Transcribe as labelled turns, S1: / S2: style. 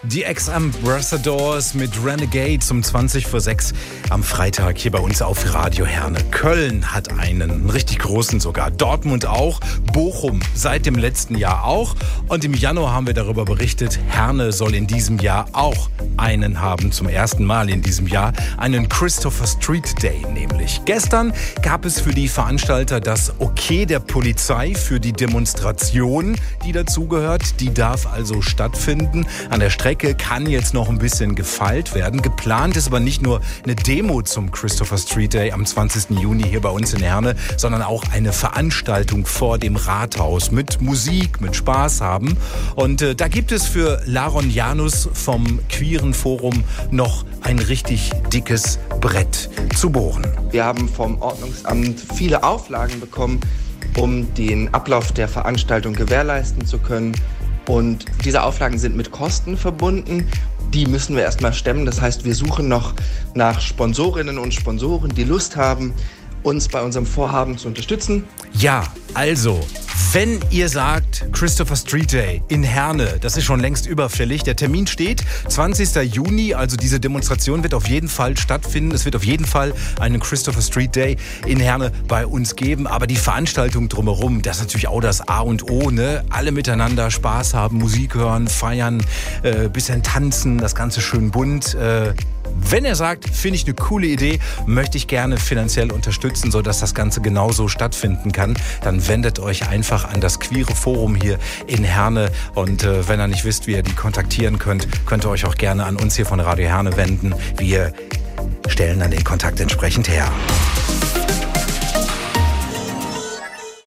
S1: Die Ex-Ambassadors mit Renegade um 5:20 am Freitag hier bei uns auf Radio Herne. Köln hat einen richtig großen sogar. Dortmund auch. Bochum seit dem letzten Jahr auch. Und im Januar haben wir darüber berichtet, Herne soll in diesem Jahr auch einen haben. Zum ersten Mal in diesem Jahr. Einen Christopher Street Day nämlich. Gestern gab es für die Veranstalter das Okay der Polizei für die Demonstration, die dazugehört. Die darf also stattfinden. An der Strecke kann jetzt noch ein bisschen gefeilt werden. Geplant ist aber nicht nur eine Demo zum Christopher Street Day am 20. Juni hier bei uns in Herne, sondern auch eine Veranstaltung vor dem Rathaus mit Musik, mit Spaß haben. Und da gibt es für Laron Janus vom Queeren Forum noch ein richtig dickes Brett zu bohren.
S2: Wir haben vom Ordnungsamt viele Auflagen bekommen, um den Ablauf der Veranstaltung gewährleisten zu können. Und diese Auflagen sind mit Kosten verbunden. Die müssen wir erstmal stemmen. Das heißt, wir suchen noch nach Sponsorinnen und Sponsoren, die Lust haben, uns bei unserem Vorhaben zu unterstützen.
S1: Ja, also, wenn ihr sagt, Christopher Street Day in Herne, das ist schon längst überfällig. Der Termin steht, 20. Juni, also diese Demonstration wird auf jeden Fall stattfinden. Es wird auf jeden Fall einen Christopher Street Day in Herne bei uns geben. Aber die Veranstaltung drumherum, das ist natürlich auch das A und O, ne? Alle miteinander Spaß haben, Musik hören, feiern, bisschen tanzen, das Ganze schön bunt. Wenn er sagt, finde ich eine coole Idee, möchte ich gerne finanziell unterstützen, sodass das Ganze genauso stattfinden kann, dann wendet euch einfach an das Queere Forum hier in Herne. Und wenn ihr nicht wisst, wie ihr die kontaktieren könnt, könnt ihr euch auch gerne an uns hier von Radio Herne wenden. Wir stellen dann den Kontakt entsprechend her.